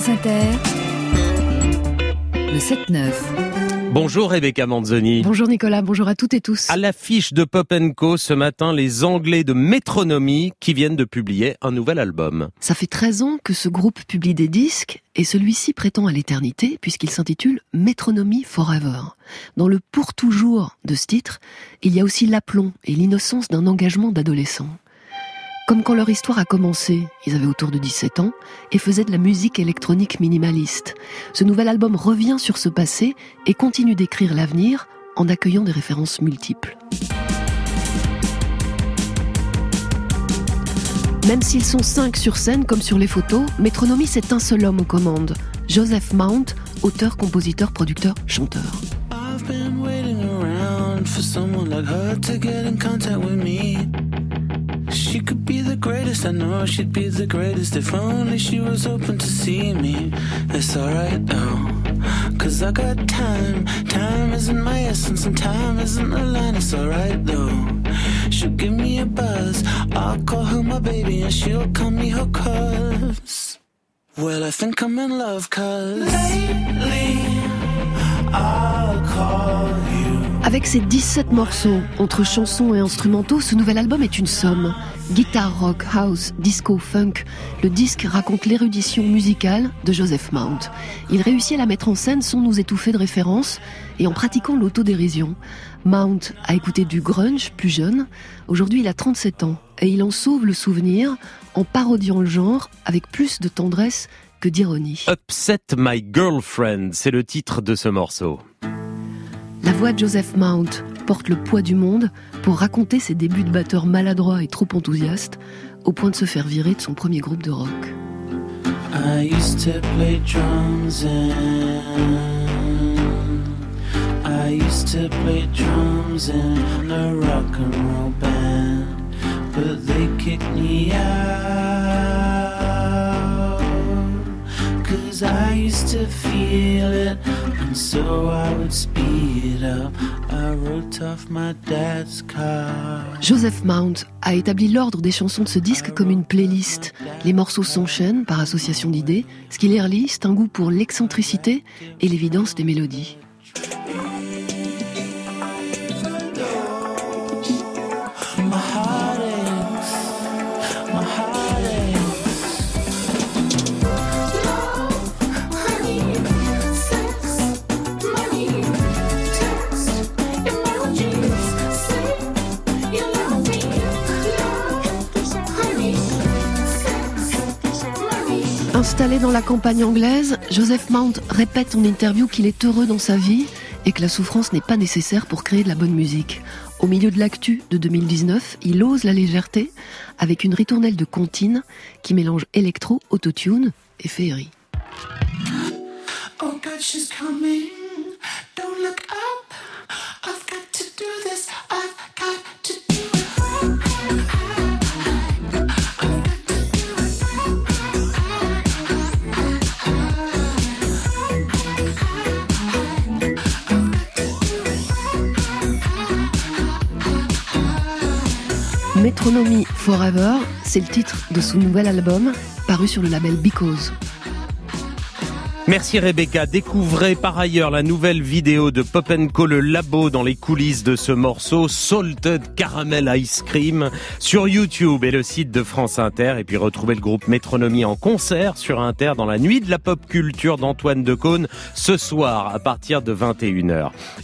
France Inter, le 7-9. Bonjour Rebecca Manzoni. Bonjour Nicolas, bonjour à toutes et tous. À l'affiche de Pop & Co ce matin, les Anglais de Metronomy qui viennent de publier un nouvel album. Ça fait 13 ans que ce groupe publie des disques et celui-ci prétend à l'éternité puisqu'il s'intitule Metronomy Forever. Dans le pour toujours de ce titre, il y a aussi l'aplomb et l'innocence d'un engagement d'adolescent. Comme quand leur histoire a commencé, ils avaient autour de 17 ans et faisaient de la musique électronique minimaliste. Ce nouvel album revient sur ce passé et continue d'écrire l'avenir en accueillant des références multiples. Même s'ils sont 5 sur scène comme sur les photos, Metronomy c'est un seul homme aux commandes. Joseph Mount, auteur, compositeur, producteur, chanteur. I've been waiting around for someone like her to get in contact with me. She could be the greatest, I know she'd be the greatest if only she was open to see me. It's alright though, cause I got time. Time isn't my essence and time isn't a line. It's alright though, she'll give me a buzz. I'll call her my baby and she'll call me her cuz. Well, I think I'm in love cause lately I'll call you. Avec ses 17 morceaux, entre chansons et instrumentaux, ce nouvel album est une somme. Guitare, rock, house, disco, funk, le disque raconte l'érudition musicale de Joseph Mount. Il réussit à la mettre en scène sans nous étouffer de références et en pratiquant l'autodérision. Mount a écouté du grunge plus jeune, aujourd'hui il a 37 ans et il en sauve le souvenir en parodiant le genre avec plus de tendresse que d'ironie. Upset My Girlfriend, c'est le titre de ce morceau. La voix de Joseph Mount porte le poids du monde pour raconter ses débuts de batteur maladroit et trop enthousiaste, au point de se faire virer de son premier groupe de rock. I used to play drums in a rock and roll band, but they kicked me out, 'cause I used to feel it, and so I would speed up. I wrote off my dad's car. Joseph Mount a établi l'ordre des chansons de ce disque comme une playlist. Les morceaux s'enchaînent par association d'idées. Ce qui les relie, c'est un goût pour l'excentricité et l'évidence des mélodies. Installé dans la campagne anglaise, Joseph Mount répète en interview qu'il est heureux dans sa vie et que la souffrance n'est pas nécessaire pour créer de la bonne musique. Au milieu de l'actu de 2019, il ose la légèreté avec une ritournelle de comptine qui mélange électro, autotune et féerie. Oh God, she's coming. Don't look up. I've got to do this. I've got to do it. Metronomy Forever, c'est le titre de son nouvel album, paru sur le label Because. Merci Rebecca. Découvrez par ailleurs la nouvelle vidéo de Pop & Co, le labo dans les coulisses de ce morceau, Salted Caramel Ice Cream, sur YouTube et le site de France Inter. Et puis retrouvez le groupe Metronomy en concert sur Inter dans la nuit de la pop culture d'Antoine Decaune ce soir à partir de 21h.